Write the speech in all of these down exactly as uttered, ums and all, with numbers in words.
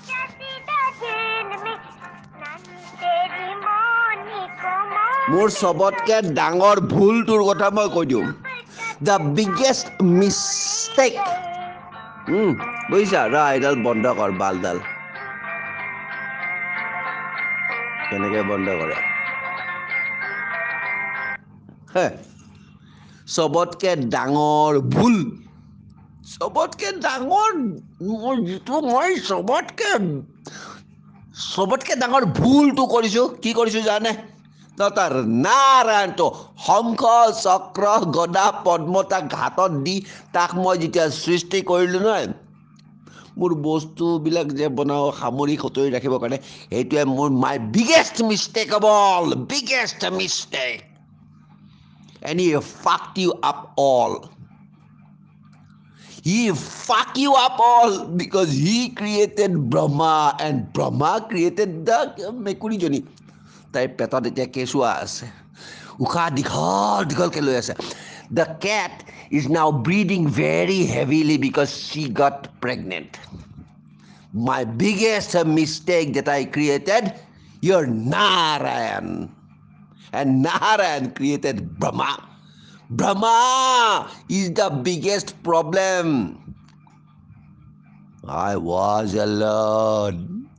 মোৰ সবতকে ডাঙৰ ভুল তোৰ কথা মই কৈ দিওঁ the biggest mistake হুম বুজিছা ৰা এডাল বন্ধ কৰ বালডাল কেনেকে বন্ধ কৰে হে সবতকে ডাঙৰ ভুল সবতকে ডাঙৰ মোৰ যিটো মই সবতকে সবতকে ডাঙৰ ভুলটো কৰিছো কি কৰিছো জানে তাৰ নাৰায়ণটো শংখ চক্ৰ গদা পদ্মতা ঘাটত দি তাক মই যেতিয়া সৃষ্টি কৰিলো নহয় মোৰ বস্তুবিলাক যে বনাও সামৰি খতৰি ৰাখিবৰ কাৰণে এইটোৱে মোৰ my biggest mistake of all biggest mistake and he fucked you up all he fucked you up all because he created Brahma and Brahma created the Mekurijoni তাই পেটত এতিয়া কেঁচুৱা আছে উশাহ দীঘল দীঘলকৈ লৈ আছে the cat is now breathing very heavily because she got pregnant my biggest mistake that I created you're Narayan and Narayan created Brahma Brahma is the biggest problem I was alone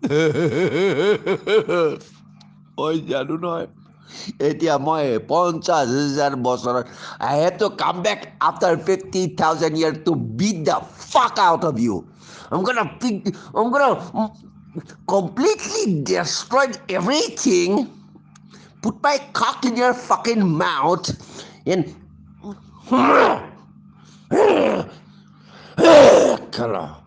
oi janu noy etia moi fifty thousand bosor I had to come back after fifty thousand years to beat the fuck out of you I'm gonna I'm gonna completely destroy everything put my cock in your fucking mouth and Come on.